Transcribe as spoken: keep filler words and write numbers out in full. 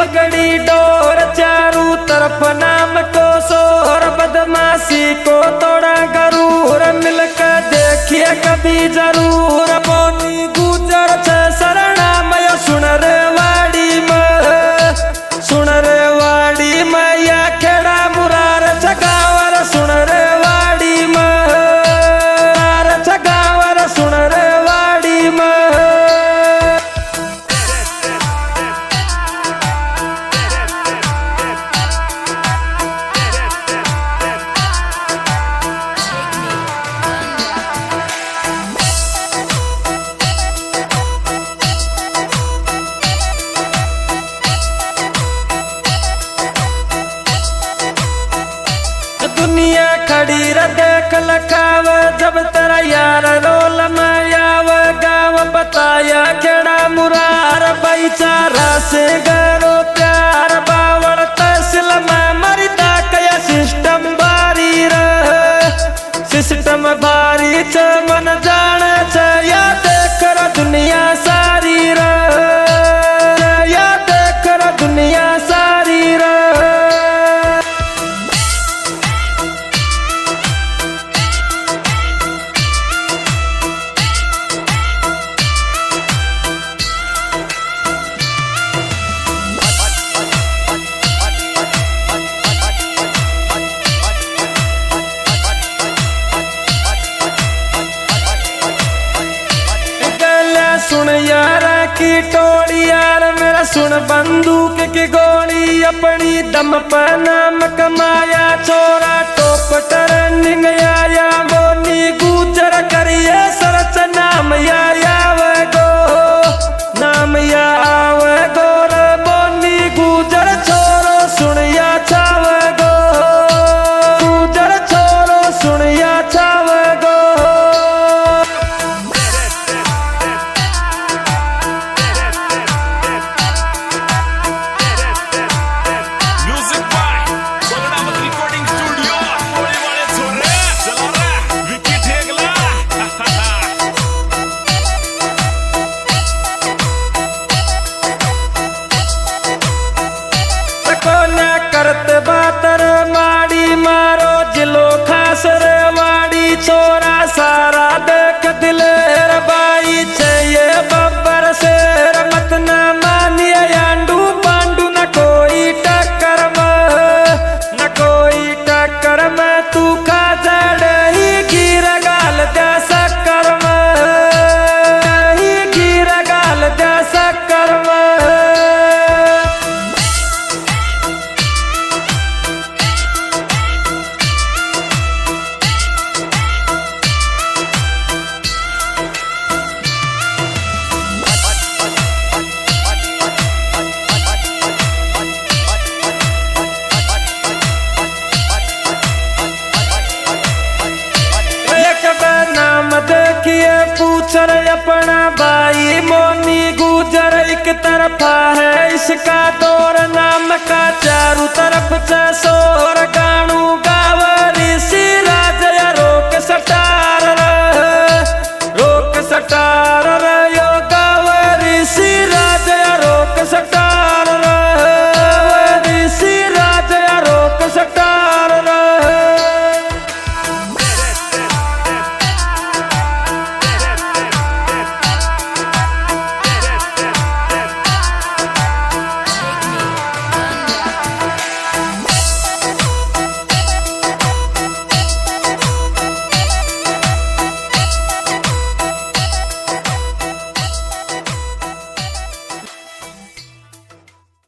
पगड़ी डोर चारों तरफ नाम को शोर बदमाशी को तोड़ा गरूर मिलकर देखिए कभी जरूर बोनी गुजर छे शरणामय सुन रे वाड़ी में सुन रे वाड़ी में या खेड़ा मुरार छगावर सुन रे वाड़ी में छगावर सुन रे वाड़ी में दुनिया खड़ी र देख लखाव जब तेरा यार रोल में आव गाव बताया खेड़ा मुरार भाईचारा से गरो प्यार बावड़ तहसील में मरदा कया सिस्टम भारी रह सिस्टम भारी छ मन जाने छ या देख र दुनिया सारी रह या देख र दुनिया सारी रह सुन यार की टोली यार मेरा सुन बंदूक की गोली अपनी दम पर नाम कमाया छोरा टॉप टर्निंग आया बोनी गुजर करिए सरच नाम या आवे गो नाम या आवे गो रे बोनी गुजर छोरो सुन या छावे गो गुजर छोरो सुन या छावे गो करत बातर माड़ी मारो जिलो खास रे वाड़ी छोरा सारा देख दिलेर बाई चाहिए बब्बर शेर मत न मानिए आंडू पांडू न कोई टक्कर में न कोई टक्कर में तू खा जड़ ही गिर गाल दे शक्कर में ही गिर गाल दे शक्कर में नाम देखिए पूछ रहे अपना भाई मोनी गुजर एक तरफा है इसका दौर नाम का चारों तरफ छह सौ